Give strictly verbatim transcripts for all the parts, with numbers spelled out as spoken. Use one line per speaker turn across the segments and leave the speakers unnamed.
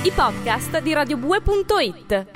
i podcast di radiobue punto it.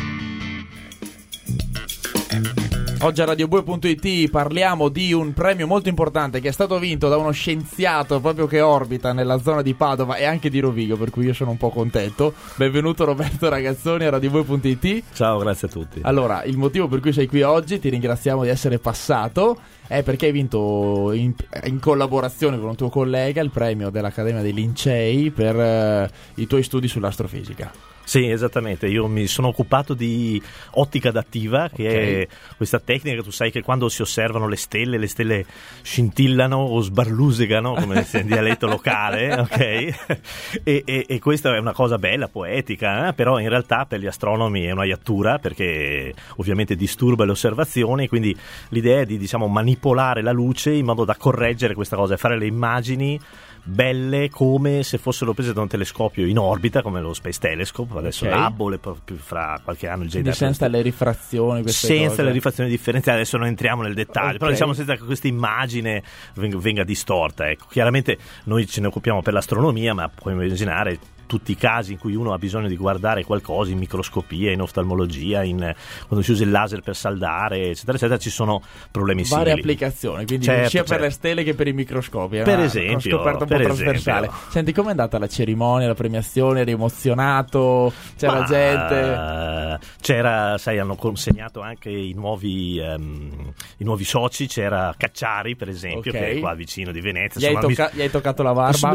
Oggi a radiobue punto it parliamo di un premio molto importante che è stato vinto da uno scienziato proprio che orbita nella zona di Padova e anche di Rovigo, per cui io sono un po' contento. Benvenuto Roberto Ragazzoni a radiobue punto it.
Ciao, grazie a tutti.
Allora, il motivo per cui sei qui oggi, ti ringraziamo di essere passato, è perché hai vinto in, in collaborazione con un tuo collega il premio dell'Accademia dei Lincei per eh, i tuoi studi sull'astrofisica.
Sì, esattamente, io mi sono occupato di ottica adattiva, che okay. è questa tecnica che tu sai che quando si osservano le stelle, le stelle scintillano o sbarlusegano, come si dice in dialetto locale, ok? E, e, e questa è una cosa bella, poetica, eh? Però in realtà per gli astronomi è una iattura, perché ovviamente disturba le osservazioni, quindi l'idea è di, diciamo, manipolare la luce in modo da correggere questa cosa e fare le immagini belle come se fossero prese da un telescopio in orbita come lo Space Telescope, adesso okay. l'Hubble, fra qualche anno il J D A.
Senza le rifrazioni, queste
senza
cose.
le rifrazioni differenziali, adesso non entriamo nel dettaglio, okay. però diciamo senza che questa immagine venga, venga distorta, ecco. Chiaramente noi ce ne occupiamo per l'astronomia, ma puoi immaginare tutti i casi in cui uno ha bisogno di guardare qualcosa in microscopia, in oftalmologia, in, quando si usa il laser per saldare, eccetera, eccetera, ci sono problemi simili.
Varie applicazioni, quindi
certo,
sia
certo.
per le stelle che per i microscopi.
Per
una,
esempio.
Una scoperta un po' trasversale.
Esempio.
Senti, com'è andata la cerimonia, la premiazione? Eri emozionato? C'era Ma, gente?
C'era, sai, hanno consegnato anche i nuovi, um, i nuovi soci, c'era Cacciari, per esempio, okay. che è qua vicino di Venezia.
Gli,
Insomma,
hai, tocca-
mi...
gli hai toccato la barba?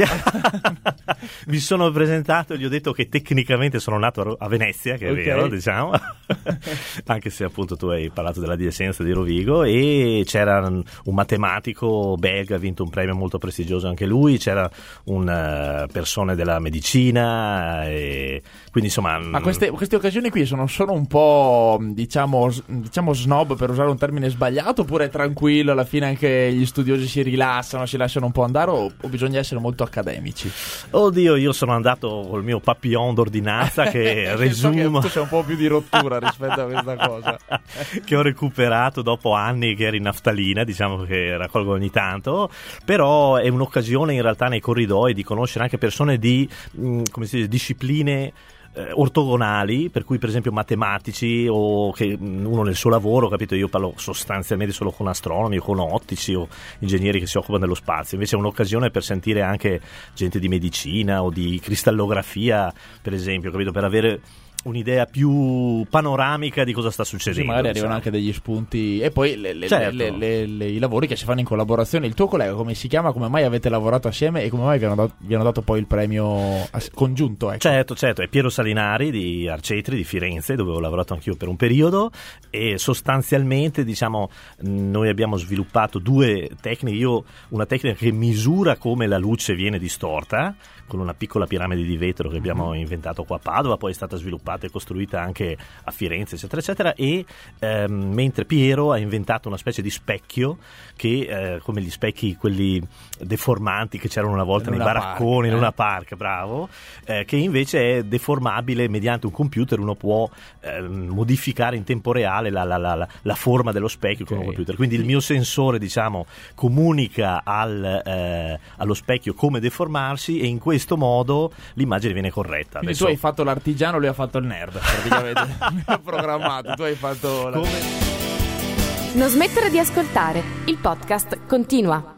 Mi sono presentato e gli ho detto che tecnicamente sono nato a Venezia, che è okay. vero, diciamo, anche se appunto tu hai parlato della Diesenza di Rovigo, e c'era un matematico belga, ha vinto un premio molto prestigioso anche lui, c'era una uh, persona della medicina, e quindi insomma...
Ma queste, queste occasioni qui sono solo un po' diciamo, diciamo snob, per usare un termine sbagliato, oppure è tranquillo, alla fine anche gli studiosi si rilassano, si lasciano un po' andare, o, o bisogna essere molto accademici?
Oddio, io sono andato col mio papillon d'ordinanza che resumo
che c'è un po' più di rottura rispetto a questa cosa
che ho recuperato dopo anni che ero in naftalina, diciamo che raccolgo ogni tanto, però è un'occasione in realtà nei corridoi di conoscere anche persone di mh, come si dice, discipline Eh, ortogonali, per cui per esempio matematici, o che uno nel suo lavoro, capito, io parlo sostanzialmente solo con astronomi o con ottici o ingegneri che si occupano dello spazio, invece è un'occasione per sentire anche gente di medicina o di cristallografia, per esempio, capito, per avere un'idea più panoramica di cosa sta succedendo.
Sì, magari
diciamo.
arrivano anche degli spunti e poi le, le,
certo.
le, le, le, i lavori che si fanno in collaborazione. Il tuo collega come si chiama? Come mai avete lavorato assieme e come mai vi hanno dato, vi hanno dato poi il premio congiunto? Ecco.
Certo, certo, è Piero Salinari di Arcetri di Firenze, dove ho lavorato anch'io per un periodo, e sostanzialmente diciamo noi abbiamo sviluppato due tecniche. Io una tecnica che misura come la luce viene distorta con una piccola piramide di vetro che abbiamo mm-hmm. inventato qua a Padova, poi è stata sviluppata e costruita anche a Firenze, eccetera eccetera, e ehm, mentre Piero ha inventato una specie di specchio che eh, come gli specchi quelli deformanti che c'erano una volta nei baracconi, park, in una
eh.
park, bravo, eh, che invece è deformabile mediante un computer. Uno può eh, modificare in tempo reale la, la, la, la forma dello specchio okay. con un computer, quindi il mio sensore diciamo comunica al, eh, allo specchio come deformarsi, e in questo modo l'immagine viene corretta.
Quindi
Adesso...
tu hai fatto l'artigiano, lui ha fatto il nerd praticamente. Programmato, tu hai fatto la...
Non smettere di ascoltare, il podcast continua.